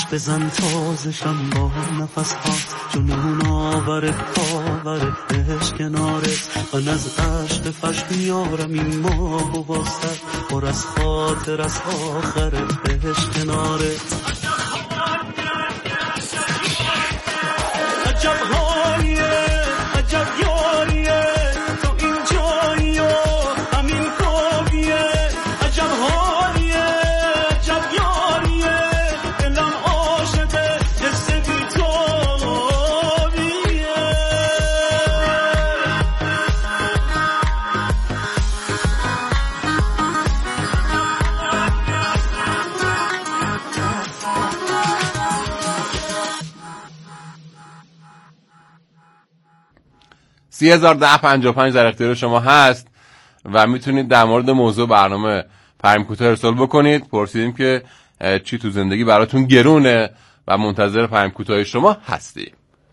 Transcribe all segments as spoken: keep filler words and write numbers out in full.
آتش بزن تازشم با نفس هات، جنون آور کاور عشق کنارت. من از عشق فشق میارم این ماه و واسط، پر از خاطر از آخر عشق کنارت. عجب حالیه عجب یاریه تو این جایی و همین خوابیه. عجب حالیه عجب یاریه دلم عاشقه حس بی‌تابیه. سی هزار ده پنجاه و پنج در اختیار شما هست و میتونید در مورد موضوع برنامه پیام کوتاه ارسال بکنید. پرسیدیم که چی تو زندگی براتون گرونه و منتظر پیام کوتاه شما هستیم.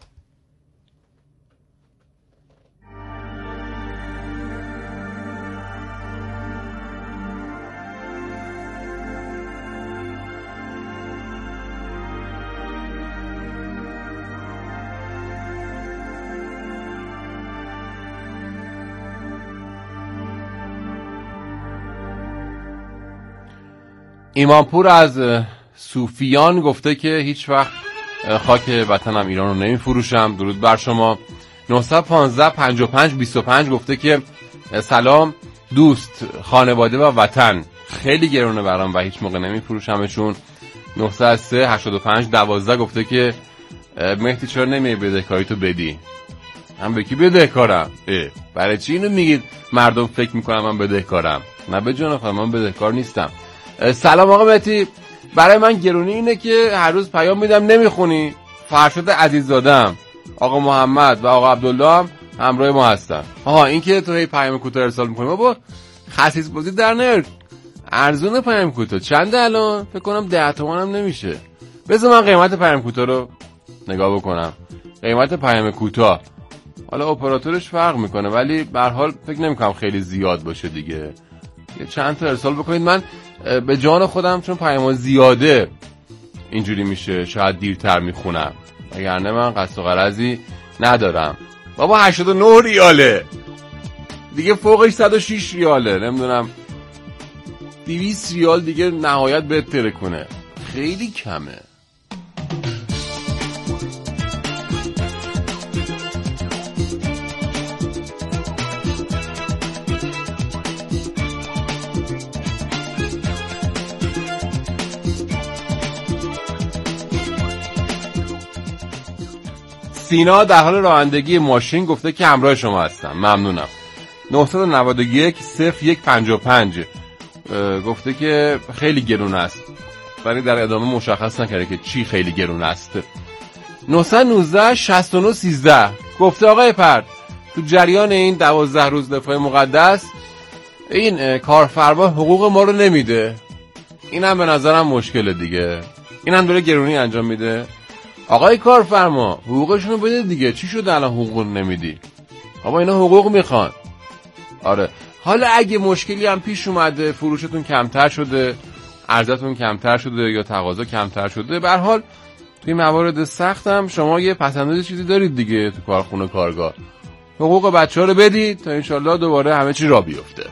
ایمانپور از صوفیان گفته که هیچ وقت خاک وطنم ایران رو نمی فروشم. درود بر شما. نه یک پنج پنج پنج بیست و پنج گفته که سلام دوست، خانواده و وطن خیلی گرونه برام و هیچ موقع نمی فروشمشون. نه صفر سه هشتاد و پنج دوازده گفته که مهدی چرا نمی بدهکاری تو بدی؟ من به کی بدهکارم؟ برای چی اینو میگید مردم فکر میکنم من بدهکارم؟ نه به جان خودم من بدهکار نیستم. سلام آقا مهدی، برای من گرونی اینه که هر روز پیام میدم نمیخونی. فرشاد عزیززاده‌ام، آقا محمد و آقا عبدالله هم همراه ما هستن. آها این که تو هی پیام کوتاه ارسال میکنی بابا خسیس بازی در نیار. ارزونه پیام کوتاه چنده الان؟ فکر کنم ده تومن هم نمیشه. بذار من قیمت پیام کوتاه رو نگاه بکنم. قیمت پیام کوتاه حالا اپراتورش فرق میکنه ولی به هر حال فکر نمیکنم خیلی زیاد باشه دیگه. یه چند تا ارسال بکنید. من به جان خودم چون پیام زیاده اینجوری میشه شاید دیرتر میخونم، وگرنه من قصد و غرضی ندارم. بابا هشتاد و نه ریاله دیگه، فوقش صد و شش ریاله، نمیدونم دویست ریال دیگه نهایت بهتر کنه، خیلی کمه. سینا در حال رانندگی ماشین گفته که همراه شما هستم، ممنونم. نه نه یک صفر یک پنج پنج گفته که خیلی گرون است ولی در ادامه مشخص نکرده که چی خیلی گرون است. نه یک نه شصت و نه سیزده گفته آقای پرد تو جریان این دوازده روز دفاع مقدس این کارفرما حقوق ما رو نمیده. این هم به نظرم مشکله دیگه، این هم داره گرونی انجام میده. آقای کارفرما حقوقشونو بده دیگه، چی شده الان حقوق نمیدی؟ آقا اینا حقوق میخوان. آره حالا اگه مشکلی هم پیش اومده، فروشتون کمتر شده، عرضتون کمتر شده یا تقاضا کمتر شده، به هر حال توی موارد سخت هم شما یه پسنداز چیزی دارید دیگه تو کارخونه کارگاه. حقوق بچه‌ها رو بدید تا انشالله دوباره همه چی راه بیفته.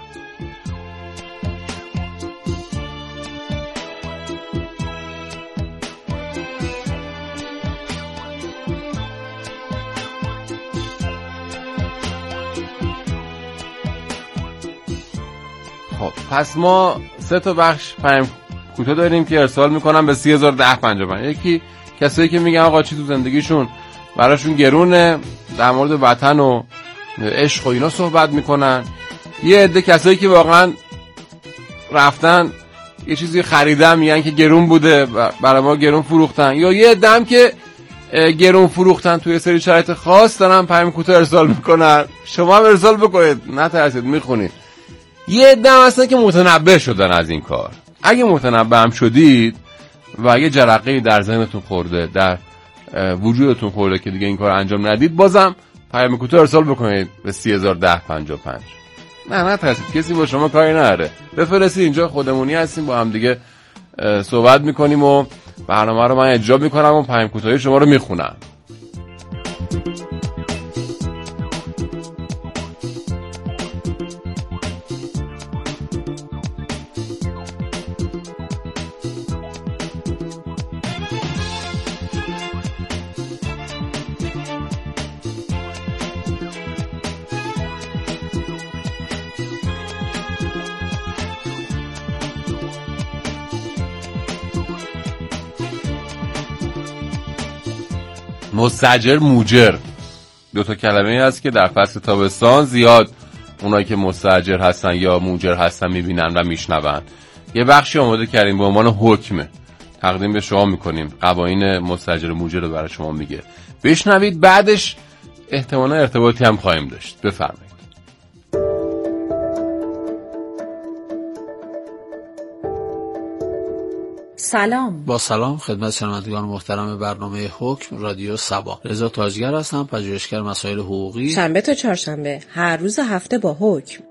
پس ما سه تا بخش پیام کوتاه داریم که ارسال میکنم به سی هزار ده پنجاه و پنج. یکی کسایی که میگن آقا چی تو زندگیشون براشون گرونه، در مورد وطن و عشق و اینا صحبت میکنن. یه عده کسایی که واقعا رفتن یه چیزی خریدن میگن که گرون بوده برای ما گرون فروختن، یا یه عده هم که گرون فروختن توی سری شرایط خاص دارن پیام کوتاه ارسال میکنن. شما هم ارسال بکنید، نترسید میخونید. یه عده هم هستن که متنبه شدن از این کار. اگه متنبه هم شدید و اگه جرقه‌ای در ذهنتون خورده، در وجودتون خورده که دیگه این کار انجام ندید، بازم پیام کوتاه ارسال بکنید به سی هزار ده پنجاه و پنج. نه نه ترسید، کسی با شما کاری نداره. بفرستید اینجا، خودمونی هستیم، با هم دیگه صحبت میکنیم و برنامه رو من اجرا میکنم و پیام کوتاهی شما رو میخونم. مستاجر موجر دو تا کلمه هست که در فصل تابستان زیاد اونایی که مستاجر هستن یا موجر هستن میبینن و میشنون. یه بخشی آماده کردیم به عنوان حکم تقدیم به شما میکنیم، قوانین مستاجر موجر رو برای شما میگه، بشنوید، بعدش احتمالا ارتباطی هم خواهیم داشت. بفرمایید. سلام. با سلام خدمت شنوندگان محترم برنامه حکم رادیو سبا. رضا تاجگر هستم، پژوهشگر مسائل حقوقی. شنبه تا چهارشنبه هر روز هفته با حکم.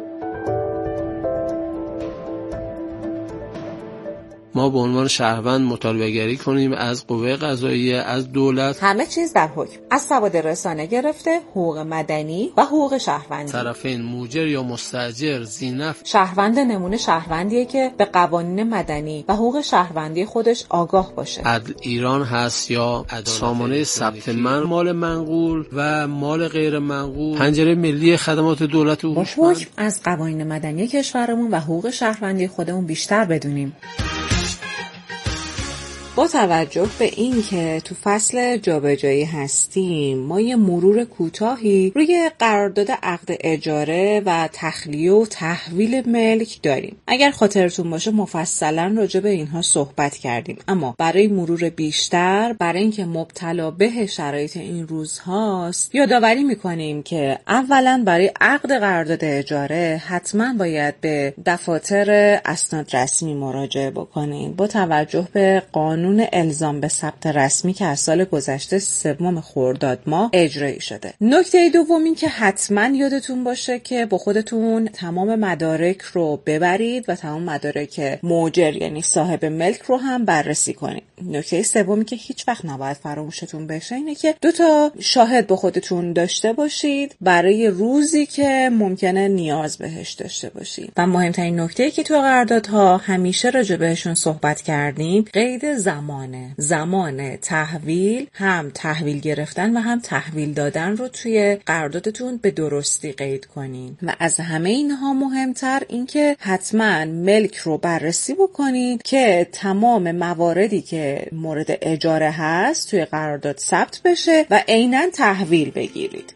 ما به عنوان شهروند مطالبه گری کنیم از قوه قضاییه، از دولت، همه چیز در حکم، از سواد رسانه گرفته حقوق مدنی و حقوق شهروندی. طرفین موجر یا مستاجر ذینفع. شهروند نمونه شهروندیه که به قوانین مدنی و حقوق شهروندی خودش آگاه باشه. عدل ایران هست یا سامانه ثبت من مال منقول و مال غیر منقول، پنجره ملی خدمات دولت و با حکم از قوانین مدنی کشورمون و حقوق شهروندی خودمون بیشتر بدونیم. با توجه به این که تو فصل جابجایی هستیم، ما یه مرور کوتاهی روی قرارداد عقد اجاره و تخلیه و تحویل ملک داریم. اگر خاطرتون باشه مفصلا راجع به اینها صحبت کردیم، اما برای مرور بیشتر، برای اینکه مبتلا به شرایط این روزهاست، یادآوری میکنیم که اولا برای عقد قرارداد اجاره حتما باید به دفاتر اسناد رسمی مراجعه بکنیم با توجه به قانون قانون الزام به ثبت رسمی که از سال گذشته سوم خرداد ماه اجرایی شده. نکته دوم این که حتما یادتون باشه که با خودتون تمام مدارک رو ببرید و تمام مدارک موجر یعنی صاحب ملک رو هم بررسی کنید. نکته سومی که هیچ وقت نباید فراموشتون بشه اینه که دو تا شاهد با خودتون داشته باشید برای روزی که ممکنه نیاز بهش داشته باشید. و مهمترین نکته‌ای که تو قراردادها همیشه راجع بهشون صحبت کردیم قید زمانه. زمان تحویل، هم تحویل گرفتن و هم تحویل دادن رو توی قراردادتون به درستی قید کنین. و از همه اینها مهمتر این که حتما ملک رو بررسی بکنید که تمام مواردی که مورد اجاره هست توی قرارداد ثبت بشه و عیناً تحویل بگیرید.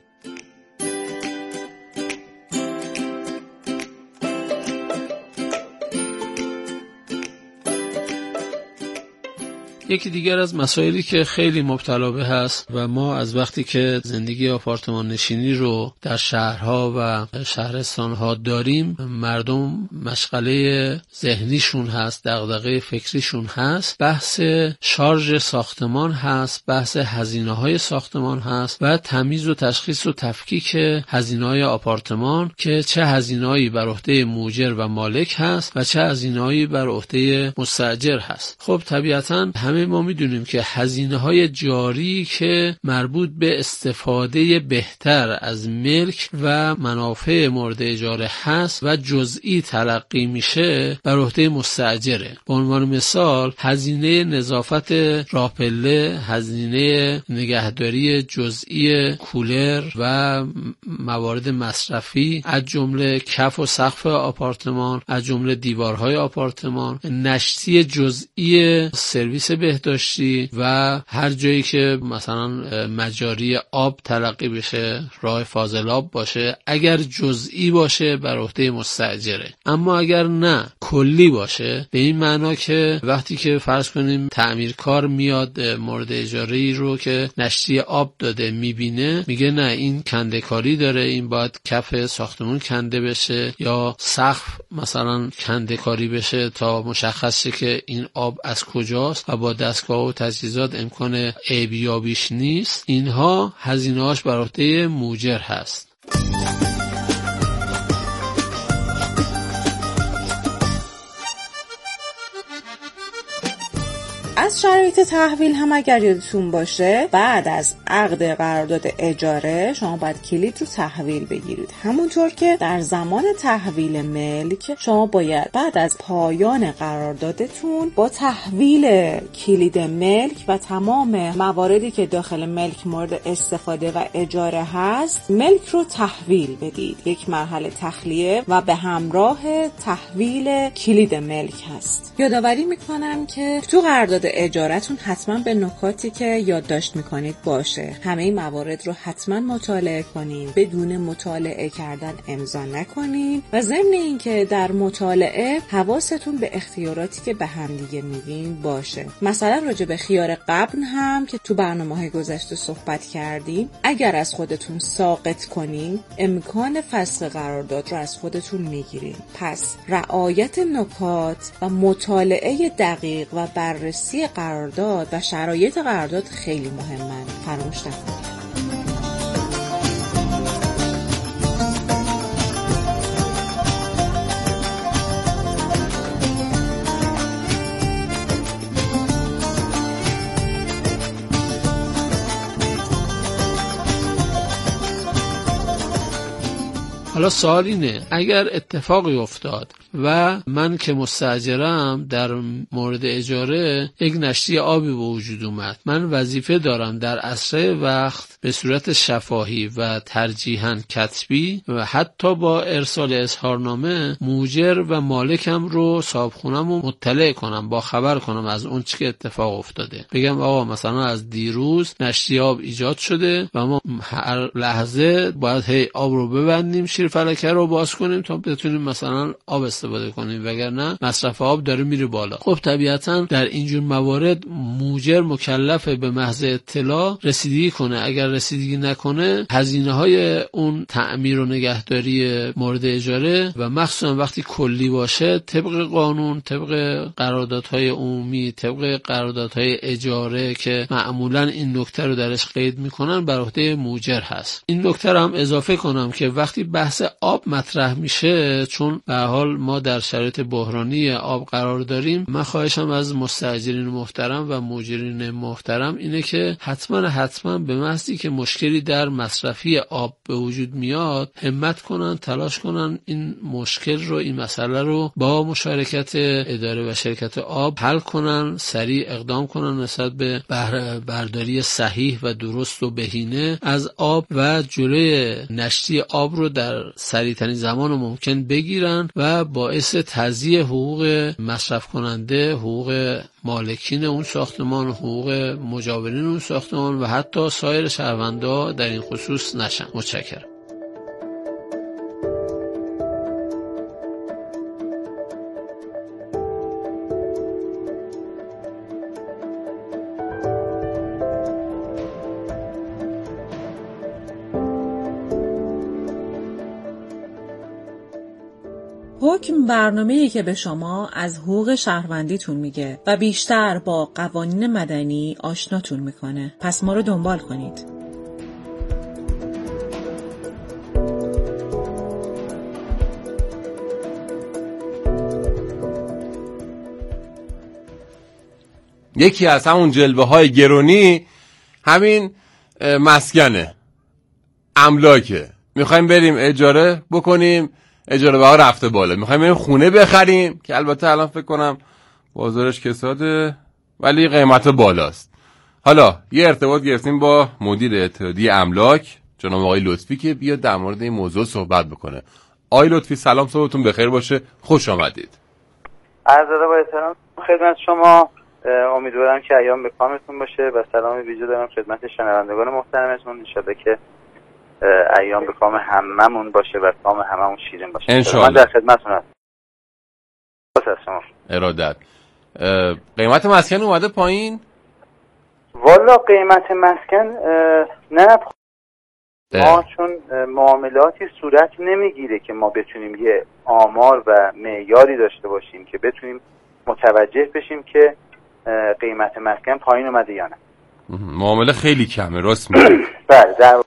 یکی دیگر از مسائلی که خیلی مبتلا به هست و ما از وقتی که زندگی آپارتمان نشینی رو در شهرها و شهرستانها داریم، مردم مشغله ذهنیشون هست، دغدغه فکریشون هست، بحث شارژ ساختمان هست، بحث هزینه‌های ساختمان هست و تمیز و تشخیص و تفکیک هزینه‌های آپارتمان که چه هزینه‌ای بر عهده موجر و مالک هست و چه هزینه‌ای بر عهده مستاجر هست. خب طبیعتاً همه ما میدونیم که هزینه‌های جاری که مربوط به استفاده بهتر از ملک و منافع مورد اجاره هست و جزئی تلقی میشه بر عهده مستاجره. به عنوان مثال هزینه نظافت راهپله، هزینه نگهداری جزئی کولر و موارد مصرفی از جمله کف و سقف آپارتمان، از جمله دیوارهای آپارتمان، نشتی جزئی سرویس بهداشتی و هر جایی که مثلا مجاری آب تلقی بشه، راه فاضلاب باشه، اگر جزئی باشه بر عهده مستاجره. اما اگر نه کلی باشه، به این معنا که وقتی که فرض کنیم تعمیرکار میاد مورد اجاره رو که نشتی آب داده میبینه، میگه نه این کنده کاری داره، این باید کف ساختمون کنده بشه یا سقف مثلا کنده کاری بشه تا مشخص شه که این آب از کجاست و با دستگاه و تجهیزات امکان عیبیابیش نیست. اینها هزینه‌اش بر عهده موجر هست. از از شرایط تحویل هم اگر یادتون باشه، بعد از عقد قرارداد اجاره شما باید کلید رو تحویل بگیرید. همونطور که در زمان تحویل ملک شما باید بعد از پایان قراردادتون با تحویل کلید ملک و تمام مواردی که داخل ملک مورد استفاده و اجاره هست، ملک رو تحویل بدید. یک مرحله تخلیه و به همراه تحویل کلید ملک هست. یادآوری میکنم که تو قرارداد اجارهتون حتما به نکاتی که یادداشت میکنید باشه. همه این موارد رو حتما مطالعه کنین. بدون مطالعه کردن امضا نکنین و ضمن اینکه در مطالعه حواستون به اختیاراتی که به همدیگه میدین باشه. مثلا راجع به خیار قبل هم که تو برنامه‌های گذشته صحبت کردیم، اگر از خودتون ساقط کنین امکان فسخ قرارداد رو از خودتون میگیرین. پس رعایت نکات و مطالعه دقیق و بررسی قرارداد و شرایط قرارداد خیلی مهمه. فراموش نکنید. حالا سوال اینه، اگر اتفاقی افتاد و من که مستاجرم در مورد اجاره یک نشتی آبی به وجود اومد، من وظیفه دارم در اسرع وقت به صورت شفاهی و ترجیحاً کتبی و حتی با ارسال اظهارنامه موجر و مالکم رو صاحبخونم رو مطلع کنم، با خبر کنم از اون چی که اتفاق افتاده. بگم آقا مثلا از دیروز نشتی آب ایجاد شده و ما هر لحظه باید هی آب رو ببندیم، شیر فلکه رو باز کنیم تا بتونیم مثلا آب استفاده کنیم، وگرنه مصرف آب داره میره بالا. خب طبیعتا در اینجور موارد موجر مکلفه به محض اطلاع رسیدگی کنه. اگر رسیدگی نکنه هزینه های اون تعمیر و نگهداری مورد اجاره و مخصوصا وقتی کلی باشه طبق قانون، طبق قراردادهای عمومی، طبق قراردادهای اجاره که معمولا این نکته رو درش قید میکنن بر عهده موجر هست. این نکته رو هم اضافه کنم که وقتی بحث آب مطرح میشه، چون به حال ما در شرایط بحرانی آب قرار داریم، من خواهشم از مستاجرین محترم و مجرین محترم اینه که حتما حتما به محضی که مشکلی در مصرفی آب به وجود میاد همت کنن، تلاش کنن این مشکل رو، این مسئله رو با مشارکت اداره و شرکت آب حل کنن، سریع اقدام کنن نسبت به برداری صحیح و درست و بهینه از آب و جلوی نشتی آب رو در سریع‌ترین زمان ممکن بگیرن و باعث تضییع حقوق مصرف کننده، حقوق مالکین اون ساختمان، حقوق مجاورین اون ساختمان و حتی سایر شهروندان در این خصوص نشن. متشکرم. حکم برنامه‌ای که به شما از حقوق شهروندیتون میگه و بیشتر با قوانین مدنی آشناتون میکنه. پس ما رو دنبال کنید. یکی از همون جلوه های گرونی همین مسکنه، املاکه. میخوایم بریم اجاره بکنیم، اجاره بها رفته بالا. میخوایم بریم خونه بخریم که البته الان فکر کنم بازارش کساده ولی قیمت بالاست. حالا یه ارتباط گرفتیم با مدیر اتحادیه املاک جناب آقای لطفی که بیاد در مورد این موضوع صحبت بکنه. آقای لطفی سلام، صبحتون بخیر باشه، خوش آمدید. عرض ادب و احترام خدمت شما، امیدوارم که ایام به کامتون باشه و سلام ویژه دارم خدمت شنوندگان محترمتون. ان شاءالله که ایام به کام هممون باشه و کام هممون شیرین باشه. انشالله. من در خدمتتون هستم. شما ارادت. قیمت مسکن اومده پایین؟ والا قیمت مسکن نه ما چون معاملاتی صورت نمیگیره که ما بتونیم یه آمار و معیاری داشته باشیم که بتونیم متوجه بشیم که قیمت مسکن پایین اومده یا نه. معامله خیلی کمه، راست میگی؟ بله در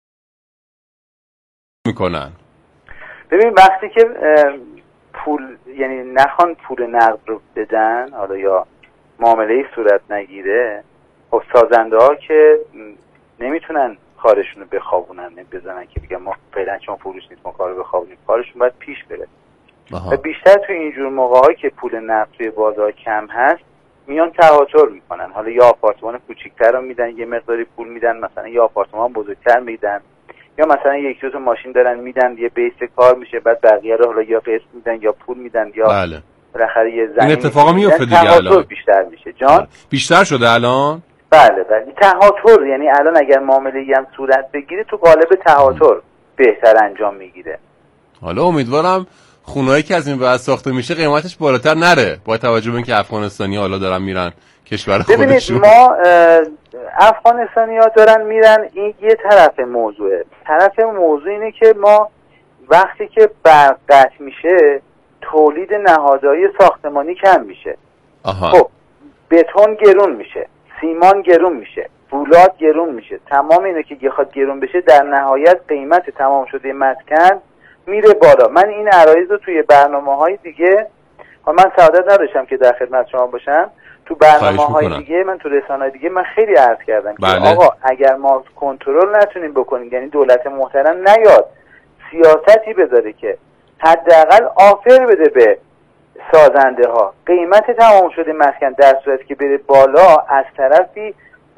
میکنن. ببین وقتی که پول، یعنی نخوان پول نقد رو بدن، حالا یا معامله‌ای صورت نگیره، خب سازنده ها که نمیتونن کارشون رو بخوابونن، بزنن که بگن ما فعلا چون فروش نیست ما کار رو بخوابونیم، کارشون باید پیش بره. و بیشتر توی اینجور موقع‌هایی که پول نقد توی بازار کم هست میان تهاتر میکنن. حالا یا آپارتمان کوچیک‌تر رو میدن یه مقداری پول میدن، مثلا یا آپارتمان بزرگتر میدن، یا مثلا یک دو تا ماشین دارن میدن یه بیس کار میشه، بعد بقیه رو حالا یا قسط میدن یا پول میدن یا بله. بالاخره یه زمین. این اتفاقا میفته دیگه الان. بیشتر میشه. جان بیشتر شده الان؟ بله بله تهاتر، یعنی الان اگر معامله‌ای هم صورت بگیره تو قالب تهاتر بهتر انجام میگیره. حالا امیدوارم خونه‌ای که از این بعد ساخته میشه قیمتش بالاتر نره، با توجه به اینکه افغانستانی حالا دارن میرن کشور خودشون. ببینید ما افغانستانی ها دارن میرن، این یه طرف موضوعه. طرف موضوع اینه که ما وقتی که برق قطع میشه تولید نهادهای ساختمانی کم میشه. آها. خب بتون گرون میشه، سیمان گرون میشه، فولاد گرون میشه، تمام اینه که بخواد گرون بشه در نهایت قیمت تمام شده مسکن میره بالا. من این عرایض رو توی برنامه‌های دیگه، من سعادت نداشتم که در خدمت شما باشم، تو برنامه‌های دیگه من تو رسانه‌های دیگه من خیلی عرض کردم بله. که آقا اگر ما کنترل نتونیم بکنیم، یعنی دولت محترم نیاد سیاستی بذاره که حداقل آفر بده به سازنده ها قیمت تمام شده مسکن در صورتی که بره بالا، از طرفی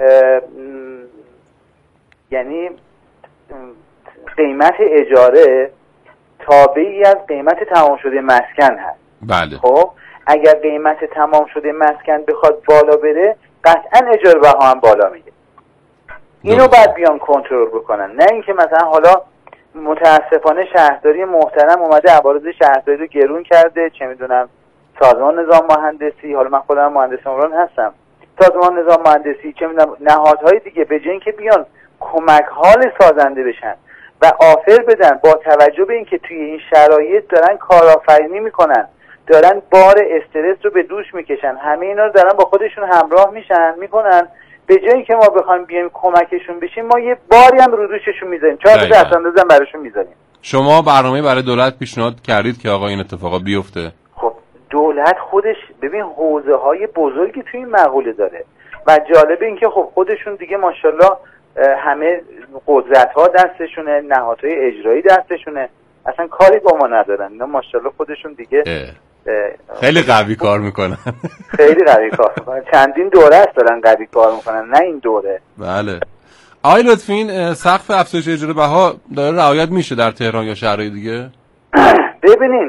یعنی قیمت اجاره تابعی از قیمت تمام شده مسکن هست. بله. خب اگر قیمت تمام شده مسکن بخواد بالا بره قطعا اجاره بها هم بالا میگه. اینو بعد بیان کنترل بکنن، نه اینکه مثلا حالا متاسفانه شهرداری محترم اومده عوارض شهرداری رو گرون کرده، چه میدونم سازمان نظام مهندسی، حالا من خودم مهندس عمران هستم، سازمان نظام مهندسی، چه میدونم نهادهای دیگه به جای اینکه بیان کمک حال سازنده بشن و آفر بدن با توجه به اینکه توی این شرایط دارن کارآفرینی میکنن، دارن بار استرس رو به دوش میکشن، همه اینا رو دارن با خودشون همراه میشن میکنن، به جایی که ما بخوایم بیایم کمکشون بشیم ما یه باری هم رو دوششون میذاریم، چهار تا دستانداز هم براشون میذاریم. شما برنامه برای دولت پیشنهاد کردید که آقا این اتفاقا بیفته؟ خب دولت خودش ببین حوزه های بزرگی توی این مقوله داره و جالبه این که خب خودشون دیگه ماشاءالله همه قدرت ها دستشونه، نهادهای اجرایی دستشونه، اصلا کاری با ما ندارن اینا، ماشاءالله خودشون دیگه خیلی قوی کار میکنن. خیلی قوی کار میکنن، چندین دوره است دارن قوی کار میکنن، نه این دوره. بله. آقای لطفی این سقف افزایش اجاره بها داره رعایت میشه در تهران یا شهرهای دیگه؟ ببینین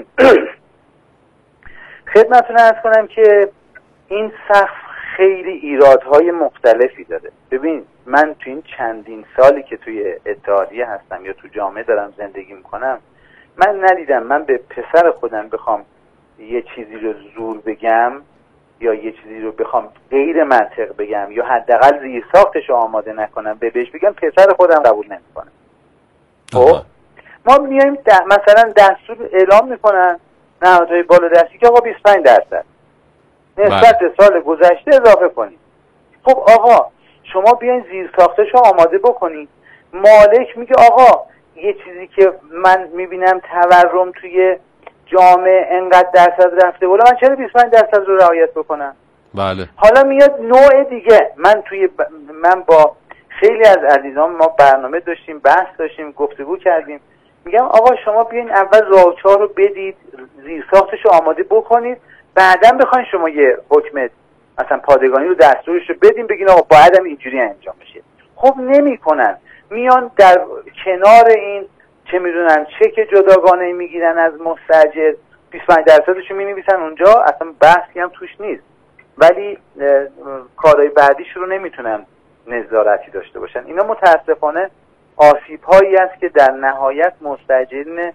خدمتتون عرض کنم که این سقف خیلی ایرادهای مختلفی داره. ببین من تو این چندین سالی که توی اتحادیه هستم یا تو جامعه دارم زندگی میکنم، من ندیدم من به پسر خودم بخوام یه چیزی رو زور بگم یا یه چیزی رو بخوام غیر منطق بگم یا حداقل زیر ساختش رو آماده نکنم به بهش بگم پسر خودم قبول نمیکنه. خب ما میایم مثلا دستور اعلام میکنن نهادهای بالادستی که آقا بیست و پنج درصد نسبت به سال گذشته اضافه کنید. خب آقا شما بیاین زیر ساختش رو آماده بکنید، مالک میگه آقا یه چیزی که من میبینم تورم توی جامعه انقدر درصد رفته بالا، من چرا بیست و پنج درصد رو رعایت بکنم؟ بله. حالا میاد نوع دیگه. من توی ب... من با خیلی از عزیزان ما برنامه داشتیم، بحث داشتیم، گفتگو کردیم، میگم آقا شما بیاین اول راهچهار رو بدید، زیر ساختش رو آماده بکنید، بعداً بخواین شما یه حکم مثلا پادگانی رو دستورش رو بدین، بگین آقا باید هم اینجوری انجام بشه. خب نمیکنن، میان در کنار این چه میدونن چک جداگانه میگیرن از مستاجر، بیست و پنج درصدش رو مینویسن اونجا، اصلا بحثی هم توش نیست، ولی کارهای بعدیش رو نمیتونن نظارتی داشته باشن. اینا متاسفانه آسیب هایی است که در نهایت مستاجرین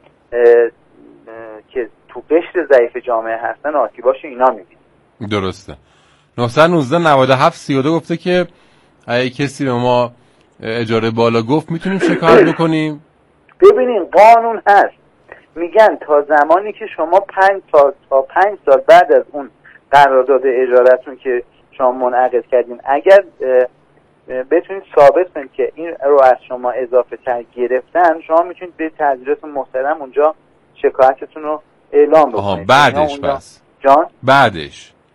که تو قشر ضعیف جامعه هستن آسیباشو اینا میبینن. درسته. نه یک نه نود و هفت سی و دو گفته که اگه کسی به ما اجاره بالا گفت میتونیم شکایت بکنیم. ببینین قانون هست، میگن تا زمانی که شما پنج سال تا پنج سال بعد از اون قرارداد اجارتون که شما منعقد کردین اگر بتونید ثابت کنید که این رو از شما اضافه تر گرفتن، شما میتونید به تحصیلات محترم اونجا شکایتتون رو اعلام بکنید. آها بعدش بس جان؟ بعدش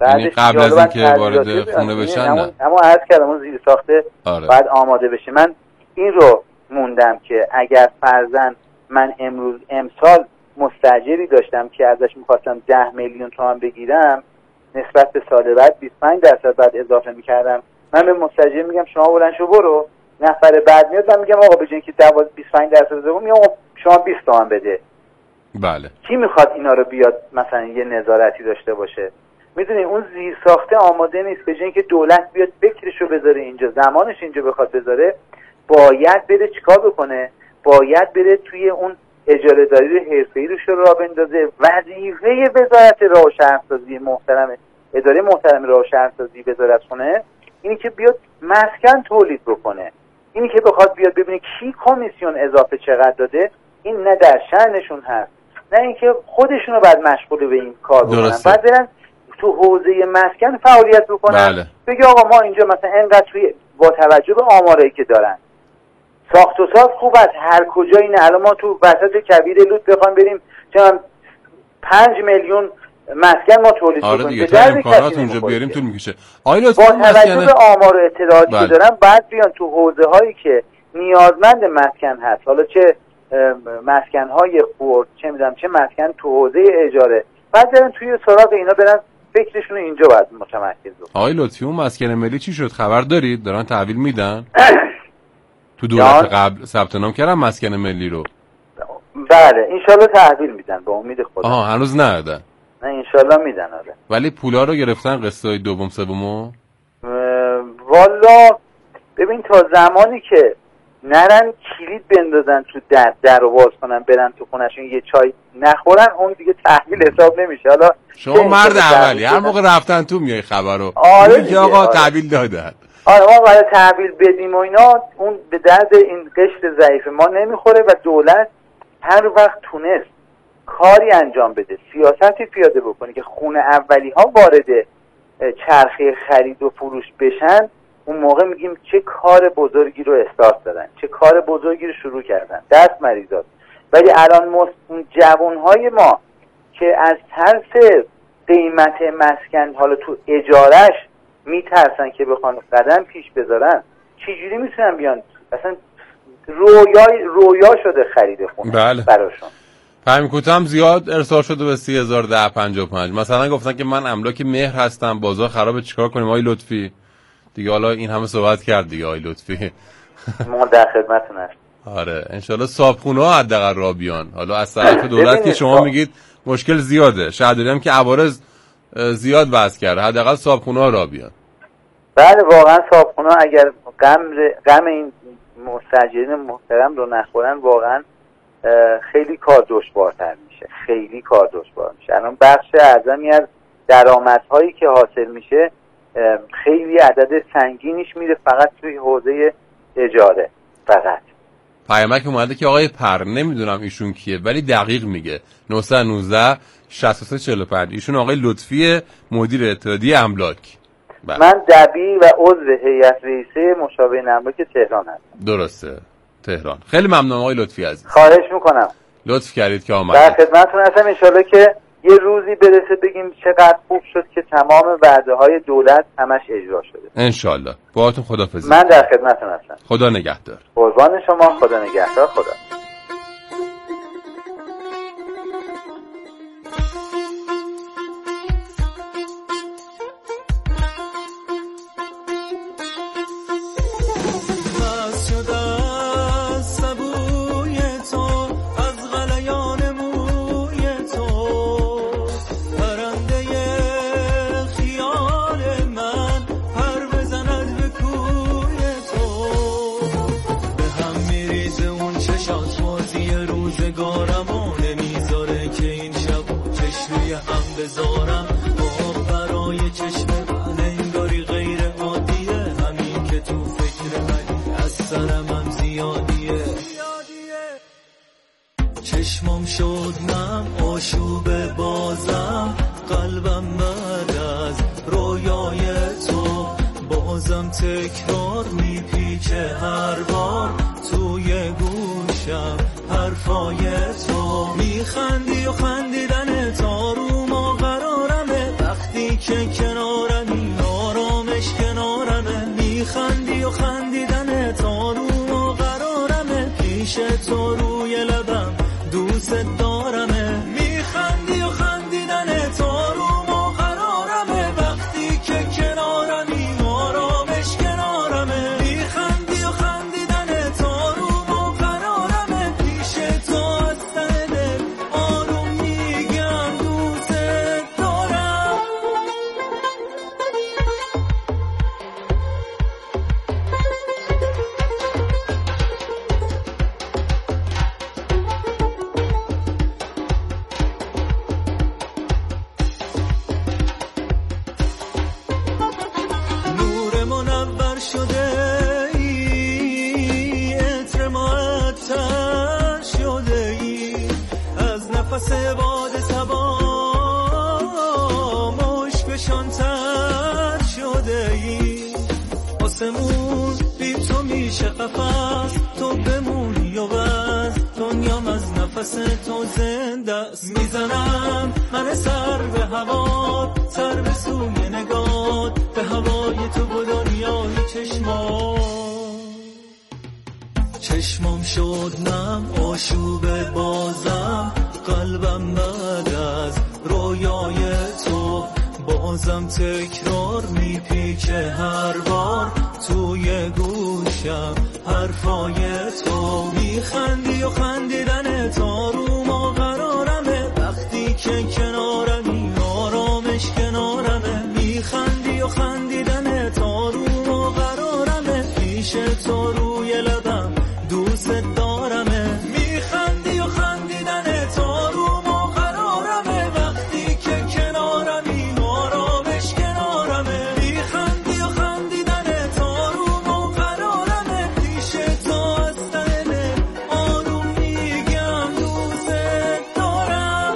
یعنی قبل از اینکه وارد خونه بشن نه. اما عرض کردم اون زیر ساخته آره. باید آماده بشه. من این رو موندم که اگر فرضاً من امروز امسال مستاجری داشتم که ازش میخواستم ده میلیون تومان بگیرم، نسبت به سال بعد بیست و پنج درصد بعد اضافه میکردم، من به مستاجر میگم شما بلند شو برو، نفر بعد میاد من میگم آقا به جای اینکه بیست و پنج درصد اضافه میگم آقا شما بیست تومان بده. بله. کی میخواد اینا رو بیاد مثلا یه نظارتی داشته باشه؟ میدونی اون زیر ساخته آماده نیست. به جای اینکه دولت بیاد فکرشو بذاره اینجا، زمانش اینجا بخواد بذاره، باید بره چیکار بکنه؟ باید بره توی اون اجاره داری رو حرفه‌ای روش راه بندازه. وظیفه وزارت راه و شهرسازی محترم، اداره محترم راه و شهرسازی وزارتخونه اینی که بیاد مسکن تولید بکنه. اینی که بخواد بیاد ببینه کی کمیسیون اضافه چقدر داده، این نه در شأنشون هست، نه اینکه خودشونو بعد مشغول به این کار بکنن. بعد برن تو حوزه مسکن فعالیت بکنن. بله. بگه آقا ما اینجا مثلا اینقدر توی با توجه به آمارایی که دارن ساخت و ساز خوب است، هر کجا اینه. الان ما تو وسط کویر لوت بخوایم بریم چون پنج میلیون مسکن ما تولید آره بکنیم، دیگه تا امکانات اونجا بیاریم طول میکشه. آیلا با توجه مسکن... به آمار و اطلاعاتی بله. که دارن بعد بیان تو حوزه هایی که نیازمند مسکن هست، حالا چه مسکن های خرد، چه میدونم چه مسکن تو حوزه اجاره، بعد برن توی سراغ اینا، برن فکرشون اینجا باید متمرکز بکنن. آقای لطفی اون مسکن ملی چی شد؟ خبر دارید دارن تحویل میدن؟ تو دولت قبل ثبت نام کردن مسکن ملی رو. بله انشالله تحویل میدن به امید خدا. آها هنوز ندادن. نه انشالله میدن. آره ولی پولا رو گرفتن قسطای دوم سومو؟ والا ببین تا زمانی که نرن کلید بندازن تو در در رو باز کنن برن تو خونشون یه چای نخورن، اون دیگه تحویل حساب نمیشه. حالا شما مرد عملی هر موقع رفتن تو میای خبر رو آره میگی آقا تحویل دادن. آره ما برای تحویل بدیم و اینا اون به درد این قشر ضعیف ما نمیخوره و دولت هر وقت تونست کاری انجام بده، سیاستی پیاده بکنه که خونه اولی ها وارد چرخه خرید و فروش بشن، اون موقع میگیم چه کار بزرگی رو استارت دادن، چه کار بزرگی رو شروع کردن، دست مریضات. ولی الان اون جوانهای ما که از ترس قیمت مسکن حالا تو اجارش میترسن که بخوان قدم پیش بذارن، چجوری میتونن بیان؟ اصلا رویای رویا شده خرید خونه. بله. براشون فهم کوتام زیاد ارسال شده به سی هزار و ده پنجاه و پنج. مثلا گفتن که من املاک مهر هستم، بازار خرابه، چیکار کنیم آقای لطفی؟ دیگه حالا این همه صحبت کرد دیگه آقای لطفی. ما در خدمتتون هستیم. آره انشالله صابخونه ها حداقل راه بیان. حالا از طرف دولت که شما میگید مشکل زیاده، شهرداری هم که عوارض زیاد وضع کرده، حداقل صابخونه ها راه بیان. بله واقعا صابخونه ها اگر غم غم این مستاجرین محترم رو نخورن واقعا خیلی کار دشوارتر میشه، خیلی کار دشوار میشه. الان بخش اعظمی از درآمدهایی که حاصل میشه خیلی عدد سنگینیش میره فقط توی حوزه اجاره فقط. پیامک اومده که آقای پر، نمیدونم ایشون کیه ولی دقیق میگه نه یک نه شصت و سه چهل و پنج. ایشون آقای لطفی مدیر اتحادیه املاک. بله. من دبیر و عضو هیئت رئیسه مشاورین املاک تهران هستم. درسته تهران. خیلی ممنون آقای لطفی عزیز. خواهش میکنم. لطف کردید که آمدید. در خدمتتون هستم. ان شاءالله که یه روزی برسه بگیم چقدر خوب شد که تمام وعده های دولت همش اجرا شده. ان شاءالله. باهاتون خداحافظی. من در خدمتتون هستم. خدا نگهدار. قربان شما. خدا نگهدار. خدا. چشمم شد من آشوب بازم، قلبم بعد از رویای تو بازم تکرار میپیچه هر بار توی گوشم حرفای تو. میخندی و خندیدن تا رو ما قرارمه وقتی که کنار نفس باد سبا مشکشان تر شده ای آسمون بی تو میشه قفس تو بمونی و بس دنیام از نفس تو زنده است میزنم من سر به هوا سر به سوی نگاه به هوای تو و دنیای چشما چشمم شد نم آشوب بازم قلبم بعد از رویای تو بازم تکرار میپیچه هر بار توی گوشم حرفای تو میخندی و خندیدن تا رو ما قرارمه وقتی که کنارمی آرامش کنارمه میخندی و خندیدن تا رو ما قرارمه پیش تو روی لبم دوست دارمه میخندی و خندیدن تا رو ما قرارمه وقتی که کنارمی آرامش کنارمه میخندی و خندیدن تا رو ما قرارمه پیش تو از دل آروم میگم دوست دارم.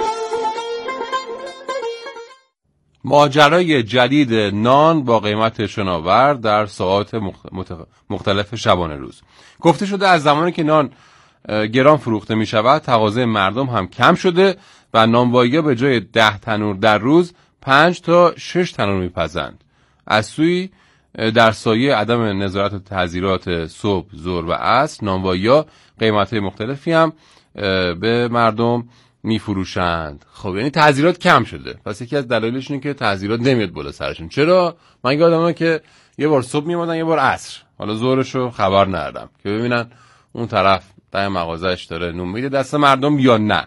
ماجرای جدید نان با قیمت شناور در ساعات مختلف شبانه روز. گفته شده از زمانی که نان گران فروخته می شود تقاضای مردم هم کم شده و نانوایی‌ها به جای ده تنور در روز پنج تا شش تنور می پزند. از سوی در سایه عدم نظارت و تحذیرات صبح، ظهر و عصر نانوایی‌ها قیمت‌های مختلفی هم به مردم می فروشند. خب یعنی تحذیرات کم شده. پس یکی از دلایلش اینه که تحذیرات نمیاد بالا سرشون. چرا؟ من یادمه که یه بار صبح میومدن یه بار عصر. حالا ظهرشو خبر ندارم که ببینن اون طرف در مغازه‌اش داره نون میده دست مردم یا نه.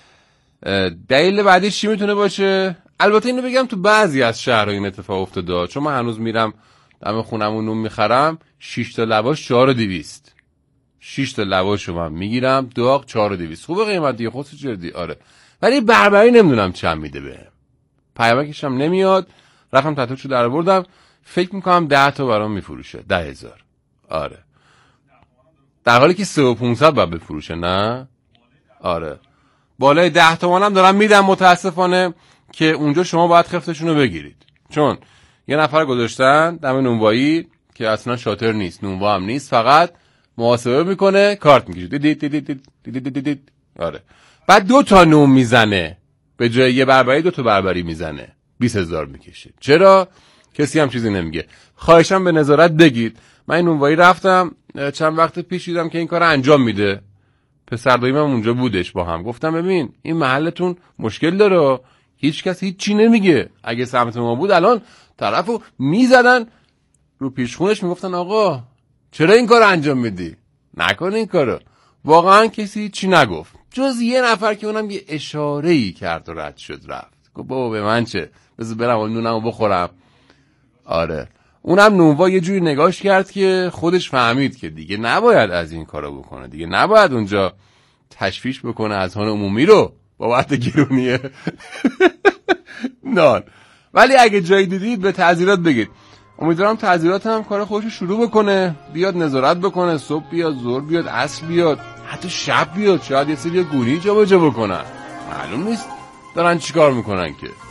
دلیل بعدی چی میتونه باشه؟ البته اینو بگم تو بعضی از شهرها این اتفاق افتاده، چون من هنوز میرم دم خونمون نون میخرم شش تا لواش چهار و دویست. شش تا لواشو من میگیرم داغ چهار و دویست. خوبه قیمت دیگه خودت چردی. آره. ولی بربری نمیدونم چند میده بهم. پیامکش هم نمیاد. رفتم تتوشو در آوردم. فکر میکنم ده تا برام میفروشه. ده هزار. آره. در حالی که سه و پونصد باید بفروشه نه؟ آره. بالای ده تومن هم دارم میدم متاسفانه که اونجا شما باید خفتشونو بگیرید. چون یه نفر گذاشتن دم نونوایی که اصلا شاطر نیست، نونوا هم نیست، فقط محاسبه میکنه، کارت میکشه. دید دید دید دید دید دید. آره. بعد دو تا نون میزنه. به جای یه بربری دو تا بربری میزنه. بیست هزار میکشه. چرا؟ کسی هم چیزی نمیگه. خواهشم به نظارت بگید. من این نونوایی رفتم چند وقت پیش دیدم که این کار انجام میده. پسر داییم هم اونجا بودش با هم. گفتم ببین این محلتون مشکل داره. هیچ کس هیچ چی نمیگه. اگه سمت ما بود الان طرفو میزدن رو پیشخونش میگفتن آقا چرا این کار انجام میدی؟ نکن این کارو. واقعا کسی چی نگفت. جز یه نفر که اونم یه اشاره‌ای کرد و رد شد رفت. گفت بابا به من چه؟ بذار برم نونمو بخورم. آره. اونم نونوا یه جوری نگاش کرد که خودش فهمید که دیگه نباید از این کارو بکنه. دیگه نباید اونجا تشویش بکنه اذهان عمومی رو بابت گرونیه نان. ولی اگه جایی دیدید به تعذیرات بگید. امیدوارم تعذیرات هم کار خودش شروع بکنه، بیاد نظارت بکنه، صبح بیاد، ظهر بیاد، عصر بیاد، حتی شب بیاد، شاید یه سری گونی جا بجا بکنن. معلوم نیست دارن چیکار میکنن که.